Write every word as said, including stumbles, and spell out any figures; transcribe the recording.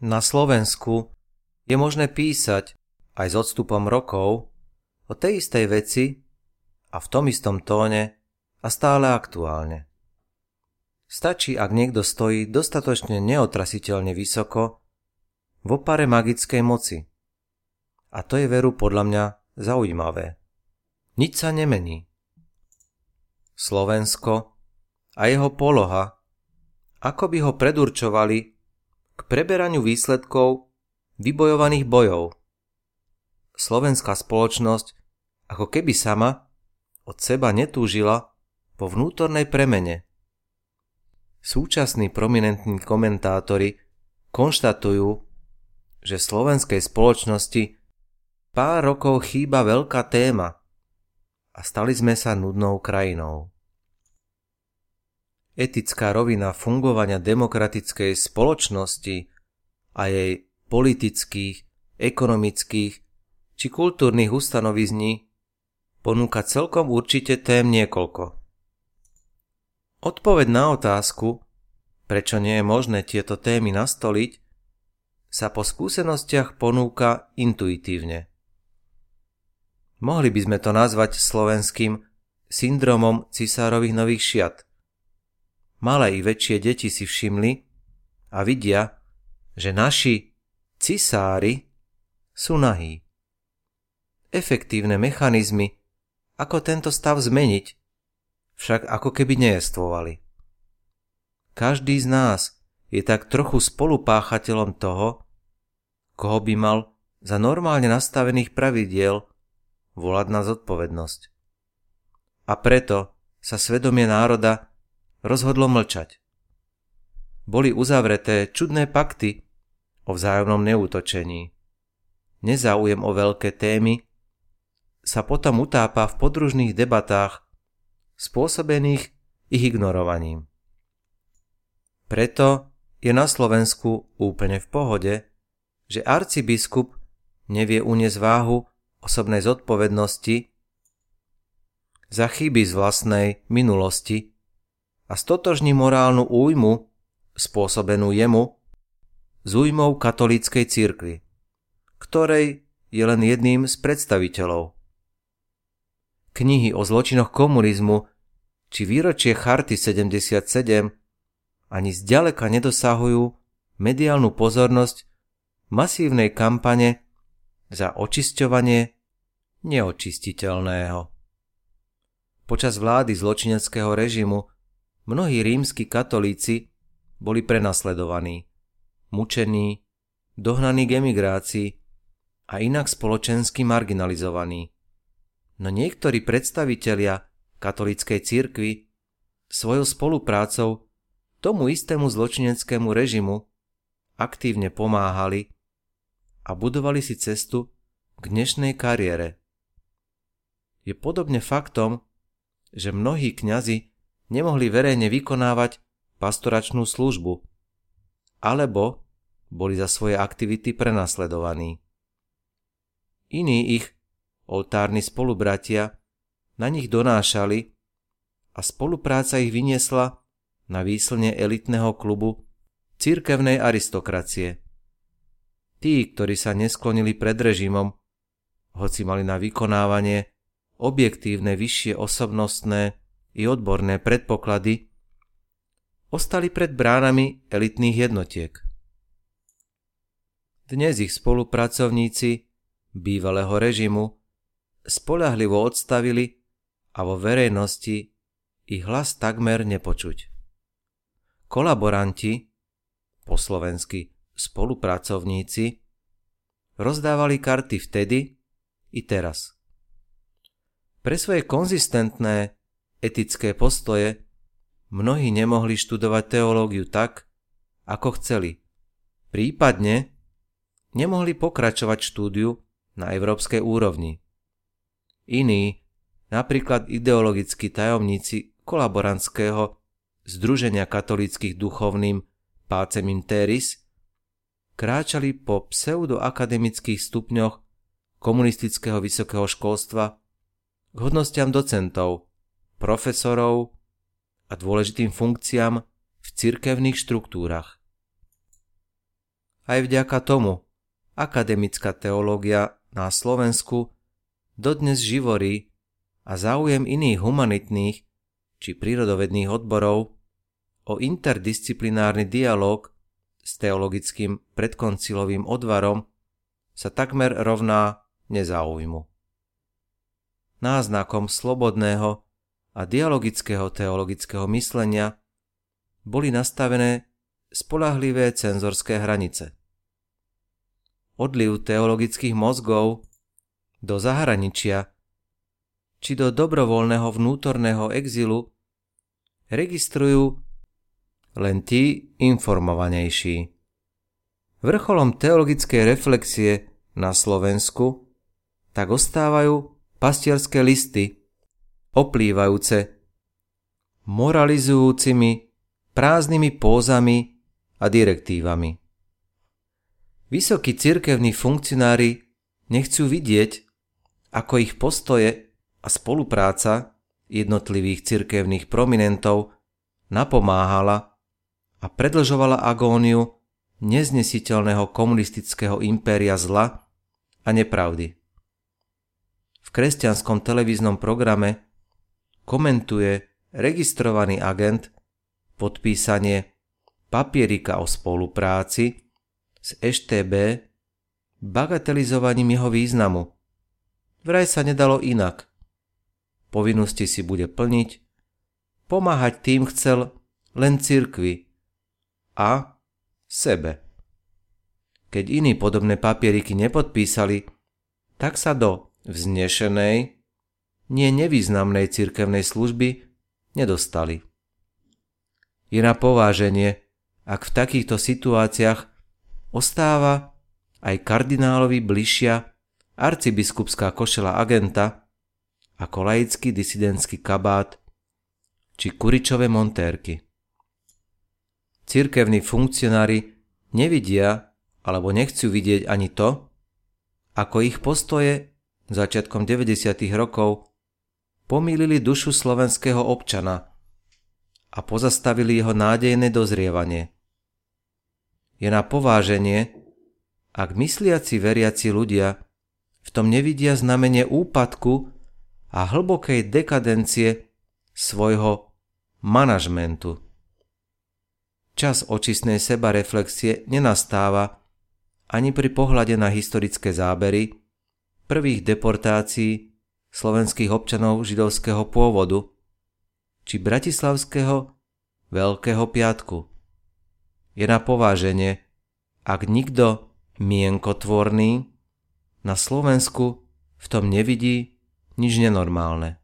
Na Slovensku je možné písať aj s odstupom rokov o tej istej veci a v tom istom tóne a stále aktuálne. Stačí, ak niekto stojí dostatočne neotrasiteľne vysoko v opare magickej moci. A to je veru podľa mňa zaujímavé. Nič sa nemení. Slovensko a jeho poloha, ako by ho predurčovali k preberaniu výsledkov vybojovaných bojov. Slovenská spoločnosť ako keby sama od seba netúžila po vnútornej premene. Súčasní prominentní komentátori konštatujú, že v slovenskej spoločnosti pár rokov chýba veľká téma a stali sme sa nudnou krajinou. Etická rovina fungovania demokratickej spoločnosti a jej politických, ekonomických či kultúrnych ustanovizní ponúka celkom určite tém niekoľko. Odpoveď na otázku, prečo nie je možné tieto témy nastoliť, sa po skúsenostiach ponúka intuitívne. Mohli by sme to nazvať slovenským syndromom cisárových nových šiat. Malé i väčšie deti si všimli a vidia, že naši cisári sú nahí. Efektívne mechanizmy, ako tento stav zmeniť, však ako keby nejestvovali. Každý z nás je tak trochu spolupáchateľom toho, koho by mal za normálne nastavených pravidiel volať na zodpovednosť. A preto sa svedomie národa rozhodlo mlčať. Boli uzavreté čudné pakty o vzájomnom neútočení. Nezáujem o veľké témy sa potom utápa v podružných debatách spôsobených ich ignorovaním. Preto je na Slovensku úplne v pohode, že arcibiskup nevie uniesť váhu osobnej zodpovednosti za chyby z vlastnej minulosti a stotožní morálnu újmu spôsobenú jemu z újmou katolíckej cirkvi, ktorej je len jedným z predstaviteľov. Knihy o zločinoch komunizmu či výročie Charty sedemdesiatsedem ani zďaleka nedosahujú mediálnu pozornosť masívnej kampane za očisťovanie neočistiteľného. Počas vlády zločineckého režimu mnohí rímski katolíci boli prenasledovaní, mučení, dohnaní k emigrácii a inak spoločensky marginalizovaní. No niektorí predstavitelia katolíckej cirkvi svojou spoluprácou tomu istému zločineckému režimu aktívne pomáhali a budovali si cestu k dnešnej kariére. Je podobne faktom, že mnohí kňazi nemohli verejne vykonávať pastoračnú službu, alebo boli za svoje aktivity prenasledovaní. Iní ich, oltárni spolubratia, na nich donášali a spolupráca ich vyniesla na výslne elitného klubu cirkevnej aristokracie. Tí, ktorí sa nesklonili pred režimom, hoci mali na vykonávanie objektívne vyššie osobnostné i odborné predpoklady, ostali pred bránami elitných jednotiek. Dnes ich spolupracovníci bývalého režimu spoľahlivo odstavili a vo verejnosti ich hlas takmer nepočuť. Kolaboranti, po slovensky spolupracovníci, rozdávali karty vtedy i teraz. Pre svoje konzistentné etické postoje mnohí nemohli študovať teológiu tak, ako chceli. Prípadne nemohli pokračovať štúdiu na európskej úrovni. Iní, napríklad ideologickí tajomníci kolaborantského Združenia katolíckych duchovným Pacem in Terris, kráčali po pseudoakademických stupňoch komunistického vysokého školstva k hodnostiam docentov, profesorov a dôležitým funkciám v cirkevných štruktúrach. Aj vďaka tomu akademická teológia na Slovensku dodnes živorí a záujem iných humanitných či prírodovedných odborov o interdisciplinárny dialóg s teologickým predkoncilovým odvarom sa takmer rovná nezáujmu. Náznakom slobodného a dialogického teologického myslenia boli nastavené spoľahlivé cenzorské hranice. Odliv teologických mozgov do zahraničia či do dobrovoľného vnútorného exilu registrujú len tí informovanejší. Vrcholom teologickej reflexie na Slovensku tak ostávajú pastierské listy, oplývajúce moralizujúcimi prázdnymi pózami a direktívami. Vysokí cirkevní funkcionári nechcú vidieť, ako ich postoje a spolupráca jednotlivých cirkevných prominentov napomáhala a predĺžovala agóniu neznesiteľného komunistického impéria zla a nepravdy. V kresťanskom televíznom programe komentuje registrovaný agent podpísanie papierika o spolupráci s é té bé bagatelizovaním jeho významu. Vraj sa nedalo inak. Povinnosti si bude plniť, pomáhať tým chcel len cirkvi a sebe. Keď iní podobné papieriky nepodpísali, tak sa do vznešenej, nie nevýznamnej cirkevnej služby nedostali. Je na pováženie, ak v takýchto situáciách ostáva aj kardinálovi bližšia arcibiskupská košela agenta ako laický disidentský kabát či kuričové montérky. Cirkevní funkcionári nevidia alebo nechcú vidieť ani to, ako ich postoje začiatkom deväťdesiatych rokov pomýlili dušu slovenského občana a pozastavili jeho nádejné dozrievanie. Je na pováženie, ak mysliaci veriaci ľudia v tom nevidia znamenie úpadku a hlbokej dekadencie svojho manažmentu. Čas očistnej sebareflexie nenastáva ani pri pohľade na historické zábery prvých deportácií slovenských občanov židovského pôvodu či bratislavského Veľkého piatku. Je na pováženie, ak nikto mienkotvorný na Slovensku v tom nevidí nič nenormálne.